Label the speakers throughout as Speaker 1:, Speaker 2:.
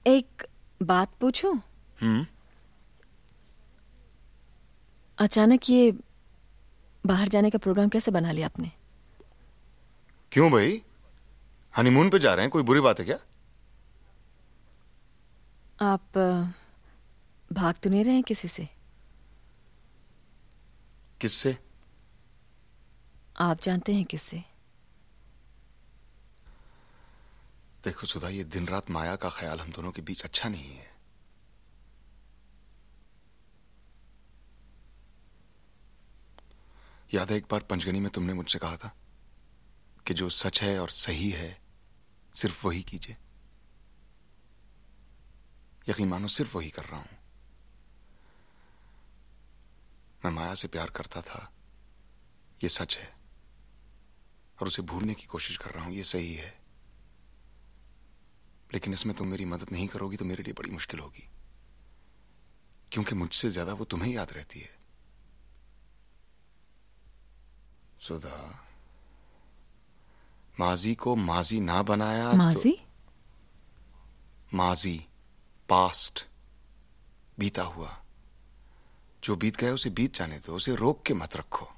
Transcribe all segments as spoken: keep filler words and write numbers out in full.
Speaker 1: एक बात पूछूं?
Speaker 2: हम्म
Speaker 1: अचानक ये बाहर जाने का प्रोग्राम कैसे बना लिया आपने?
Speaker 2: क्यों भाई, हनीमून पे जा रहे हैं, कोई बुरी बात है क्या?
Speaker 1: आप अ, भाग तो नहीं रहे हैं किसी से?
Speaker 2: किससे?
Speaker 1: आप जानते हैं किससे?
Speaker 2: देखो सुधा, ये दिन रात माया का ख्याल हम दोनों के बीच अच्छा नहीं है। याद है एक बार पंचगनी में तुमने मुझसे कहा था कि जो सच है और सही है सिर्फ वही कीजिए। यकीन मानो सिर्फ वही कर रहा हूं। मैं माया से प्यार करता था, ये सच है, और उसे भूलने की कोशिश कर रहा हूं, ये सही है। लेकिन इसमें तुम मेरी मदद नहीं करोगी तो मेरे लिए बड़ी मुश्किल होगी, क्योंकि मुझसे ज्यादा वो तुम्हें याद रहती है। सुधा, माजी को माजी ना बनाया
Speaker 1: माजी?
Speaker 2: तो माजी, पास्ट, बीता हुआ। जो बीत गया उसे बीत जाने दो, उसे रोक के मत रखो।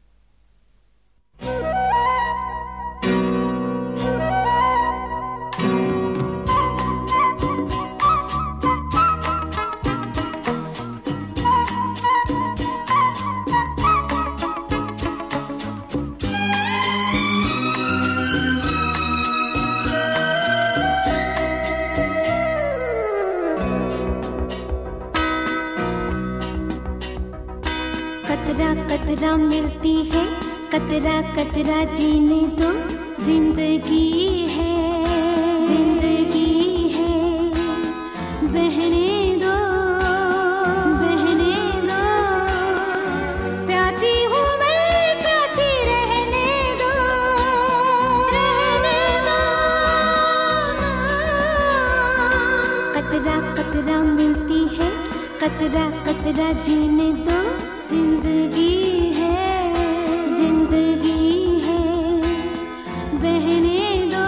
Speaker 3: कतरा कतरा मिलती है, कतरा कतरा जीने दो, जिंदगी है, जिंदगी है, बहने दो, बहने दो, प्यासी हूँ मैं, प्यासी रहने दो, रहने दो। कतरा कतरा मिलती है, कतरा कतरा जीने दो, जिंदगी है, जिंदगी है, बहने दो,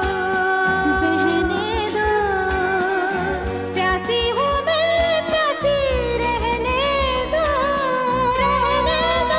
Speaker 3: बहने दो, प्यासी हूँ मैं, प्यासी रहने दो, रहने दो।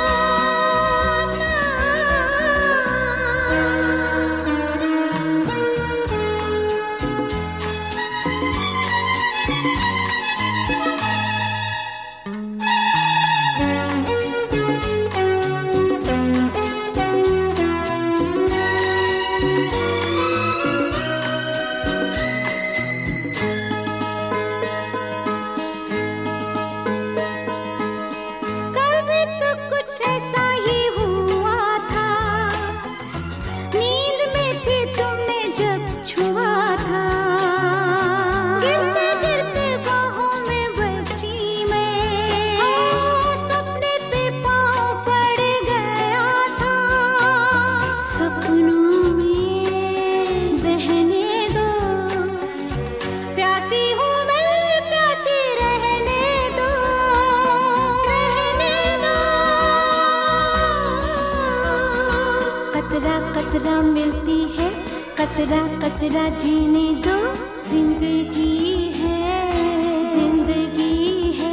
Speaker 3: कतरा कतरा मिलती है, कतरा कतरा जीने दो, जिंदगी है, जिंदगी है,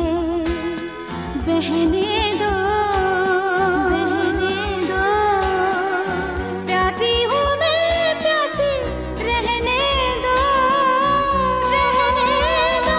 Speaker 3: बहने दो, बहने दो, प्यासी हूँ मैं, प्यासी रहने दो, रहने दो।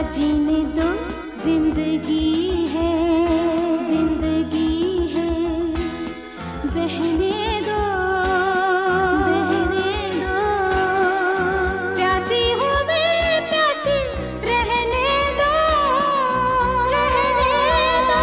Speaker 3: जीने दो, जिंदगी है, जिंदगी है, बहने दो, बहने दो, प्यासी हूँ मैं, प्यासी रहने दो, रहने दो।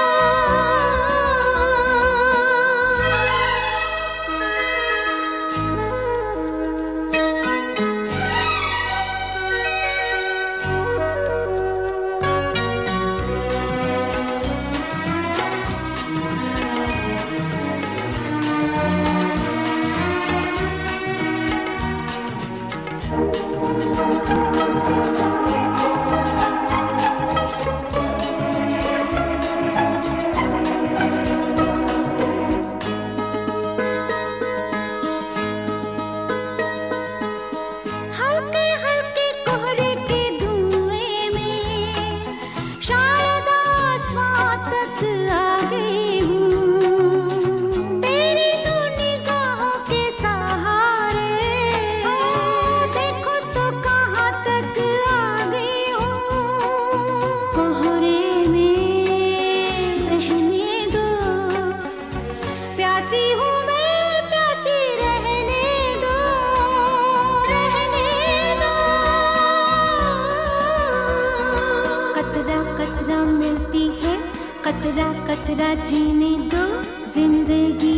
Speaker 3: हल्के हल्के कोहरे के धुएं में शायद आसमां तक आ गई हूँ, तेरी दो निगाहों के सहारे, देखो तो कहाँ तक आ गई हूँ। कोहरे में रहने दो, प्यासी हूँ मैं, प्यासी रहने दो, रहने दो। कतरा कतरा मिलती है, कतरा कतरा जीने दो, जिंदगी